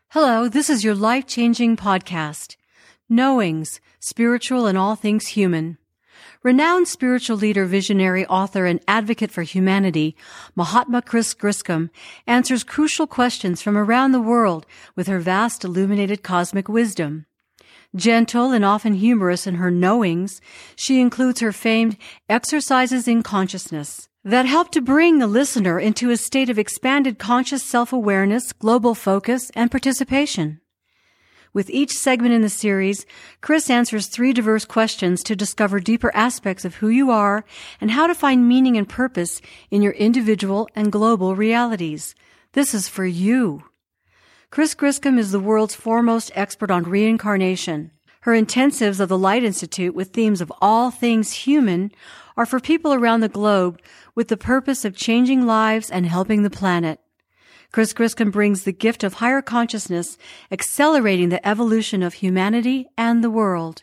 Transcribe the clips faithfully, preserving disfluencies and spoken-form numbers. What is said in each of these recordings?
Hello, this is your life-changing podcast, Knowings, Spiritual and All Things Human. Renowned spiritual leader, visionary, author, and advocate for humanity, Mahatma Chris Griscom answers crucial questions from around the world with her vast illuminated cosmic wisdom. Gentle and often humorous in her knowings, she includes her famed exercises in consciousness that help to bring the listener into a state of expanded conscious self-awareness, global focus, and participation. With each segment in the series, Chris answers three diverse questions to discover deeper aspects of who you are and how to find meaning and purpose in your individual and global realities. This is for you. Chris Griscom is the world's foremost expert on reincarnation. Her intensives of the Light Institute with themes of all things human are for people around the globe with the purpose of changing lives and helping the planet. Chris Griscom brings the gift of higher consciousness, accelerating the evolution of humanity and the world.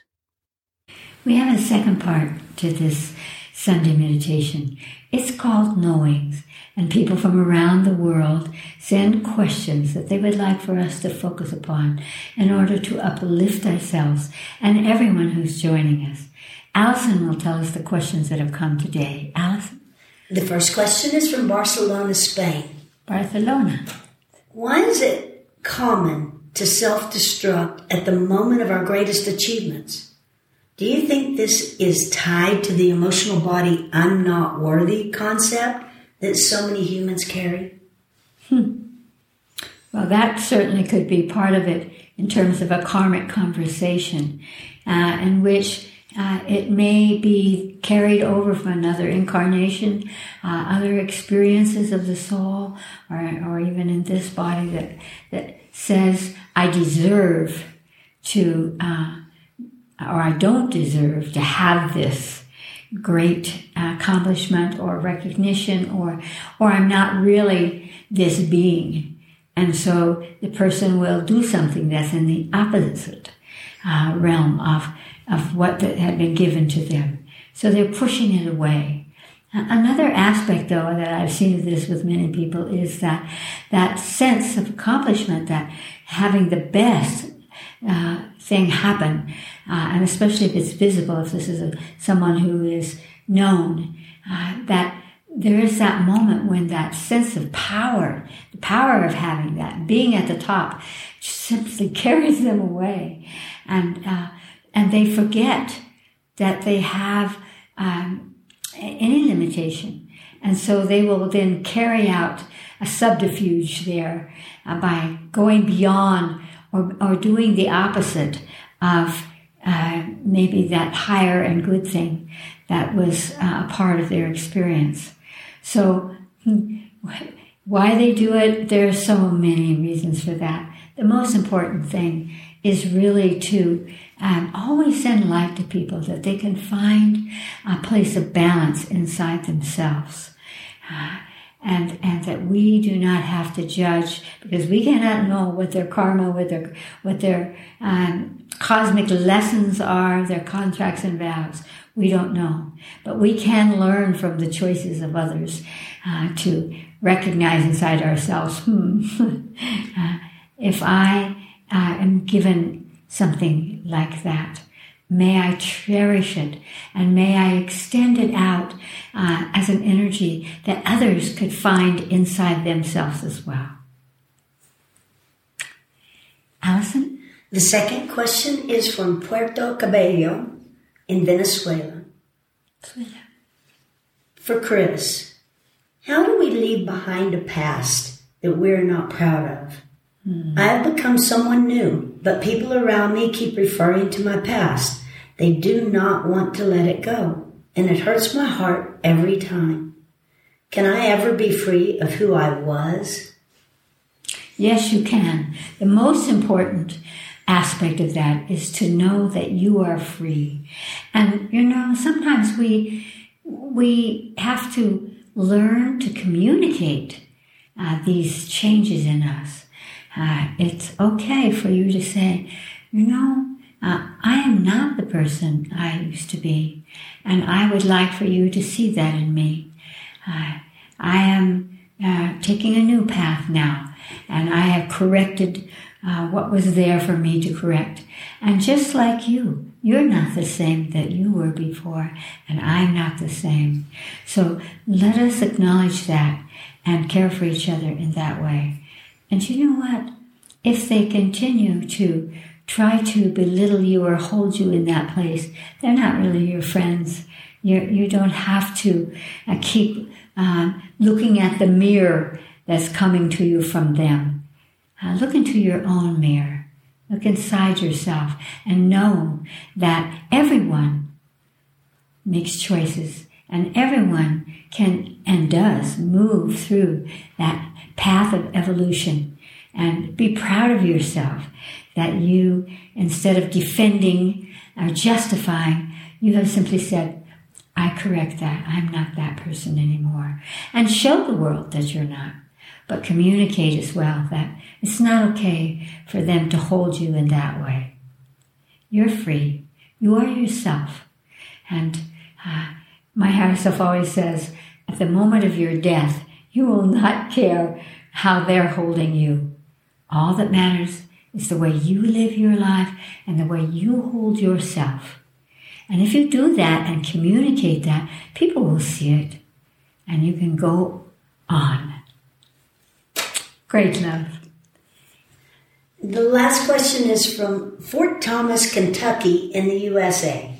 We have a second part to this Sunday meditation. It's called Knowings, and people from around the world send questions that they would like for us to focus upon in order to uplift ourselves and everyone who's joining us. Allison will tell us the questions that have come today. Allison? The first question is from Barcelona, Spain. Barcelona. Why is it common to self-destruct at the moment of our greatest achievements? Do you think this is tied to the emotional body I'm not worthy concept that so many humans carry? Hmm. Well, that certainly could be part of it in terms of a karmic conversation uh, in which Uh, it may be carried over from another incarnation, uh, other experiences of the soul, or, or even in this body that that says, I deserve to, uh, or I don't deserve to have this great accomplishment or recognition, or or I'm not really this being. And so the person will do something that's in the opposite uh, realm of of what that had been given to them. So they're pushing it away. Another aspect, though, that I've seen of this with many people is that that sense of accomplishment, that having the best uh, thing happen, uh, and especially if it's visible, if this is a, someone who is known, uh, that there is that moment when that sense of power, the power of having that, being at the top, just simply carries them away. And uh, And they forget that they have um, any limitation. And so they will then carry out a subterfuge there uh, by going beyond or, or doing the opposite of uh, maybe that higher and good thing that was uh, a part of their experience. So why they do it, there are so many reasons for that. The most important thing is really to um, always send light to people, that they can find a place of balance inside themselves. Uh, and and that we do not have to judge, because we cannot know what their karma, what their, what their um, cosmic lessons are, their contracts and vows. We don't know. But we can learn from the choices of others uh, to recognize inside ourselves, hmm, uh, if I uh, am given something like that, may I cherish it, and may I extend it out uh, as an energy that others could find inside themselves as well. Allison? The second question is from Puerto Cabello in Venezuela. Venezuela. For Chris, how do we leave behind a past that we're not proud of? Hmm. I have become someone new, but people around me keep referring to my past. They do not want to let it go, and it hurts my heart every time. Can I ever be free of who I was? Yes, you can. The most important aspect of that is to know that you are free. And, you know, sometimes we we have to learn to communicate uh, these changes in us. Uh, it's okay for you to say, you know, uh, I am not the person I used to be, and I would like for you to see that in me. Uh, I am uh, taking a new path now, and I have corrected uh, what was there for me to correct. And just like you, you're not the same that you were before, and I'm not the same. So let us acknowledge that and care for each other in that way. And you know what? If they continue to try to belittle you or hold you in that place, they're not really your friends. You you don't have to uh, keep uh, looking at the mirror that's coming to you from them. Uh, look into your own mirror. Look inside yourself and know that everyone makes choices and everyone can and does move through that path of evolution. And be proud of yourself that you, instead of defending or justifying, you have simply said, I correct that. I'm not that person anymore. And show the world that you're not. But communicate as well that it's not okay for them to hold you in that way. You're free. You are yourself. And uh, my higher self always says, at the moment of your death, you will not care how they're holding you. All that matters is the way you live your life and the way you hold yourself. And if you do that and communicate that, people will see it. And you can go on. Great love. The last question is from Fort Thomas, Kentucky in the U S A.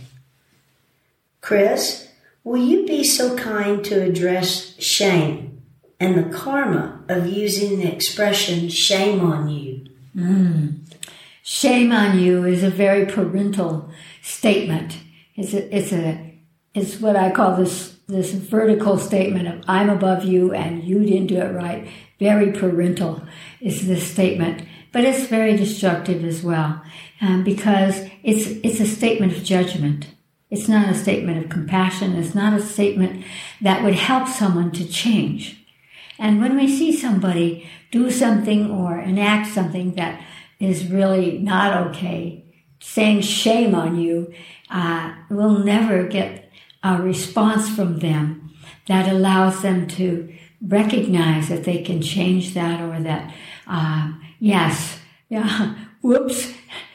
Chris, will you be so kind to address shame and the karma of using the expression shame on you? Mm. Shame on you is a very parental statement. It's a, it's a, it's what I call this, this vertical statement of I'm above you and you didn't do it right. Very parental is this statement, but it's very destructive as well, um, because it's, it's a statement of judgment. It's not a statement of compassion. It's not a statement that would help someone to change. And when we see somebody do something or enact something that is really not okay, saying shame on you, uh, we'll never get a response from them that allows them to recognize that they can change that, or that, uh, yes, yeah, whoops,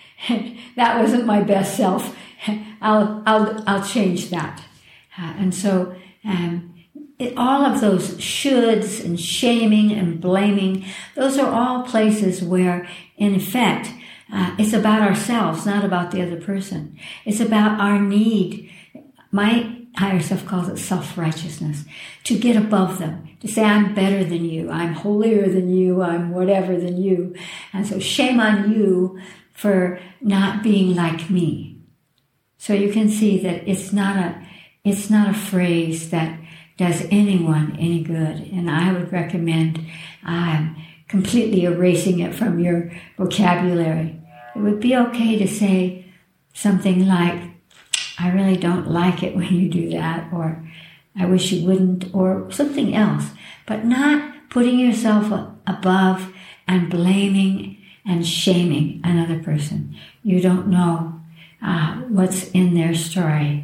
that wasn't my best self. I'll, I'll, I'll change that. Uh, and so, um, It, all of those shoulds and shaming and blaming, those are all places where, in effect, uh, it's about ourselves, not about the other person. It's about our need. My higher self calls it self-righteousness, to get above them, to say, I'm better than you, I'm holier than you, I'm whatever than you. And so shame on you for not being like me. So you can see that it's not a, it's not a phrase that does anyone any good. And I would recommend um, completely erasing it from your vocabulary. It would be okay to say something like, I really don't like it when you do that, or I wish you wouldn't, or something else, but not putting yourself above and blaming and shaming another person. You don't know uh, what's in their story.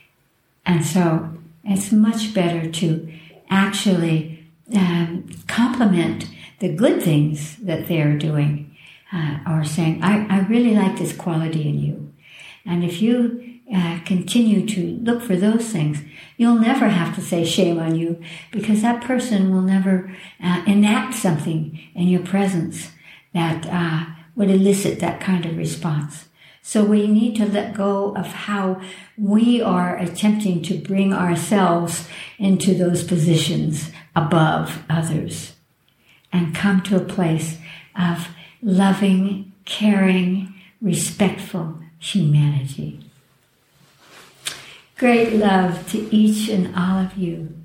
And so it's much better to actually um, compliment the good things that they're doing, uh, or saying, I, I really like this quality in you. And if you uh, continue to look for those things, you'll never have to say shame on you, because that person will never uh, enact something in your presence that uh, would elicit that kind of response. So we need to let go of how we are attempting to bring ourselves into those positions above others, and come to a place of loving, caring, respectful humanity. Great love to each and all of you.